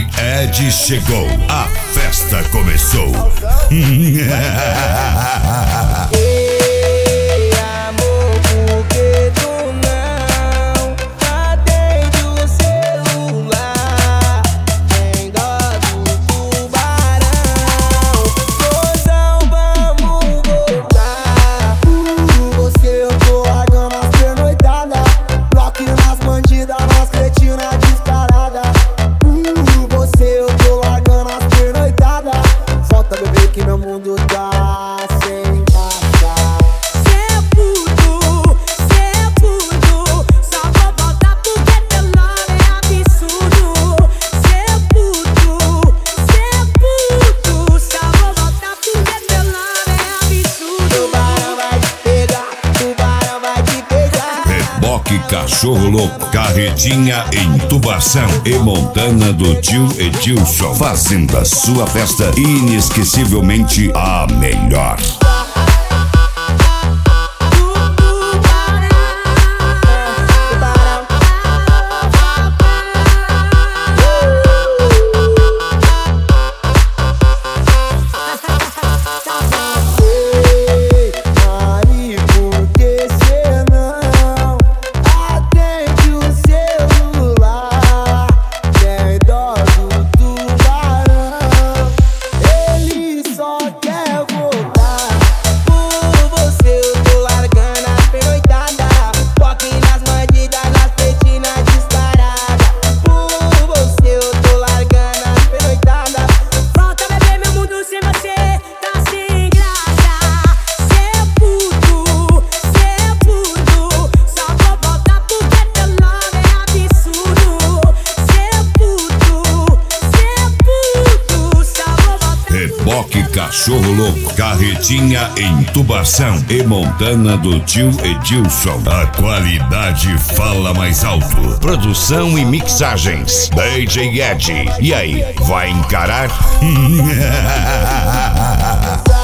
DJ Ed chegou, a festa começou. Cachorro Louco, Carretinha em Tubarão e Montana do tio Edilson, fazendo a sua festa inesquecivelmente a melhor. Cachorro Louco, Carretinha em Tubarão e Montana do tio Edilson. A qualidade fala mais alto. Produção e mixagens DJ Ed. E aí, vai encarar?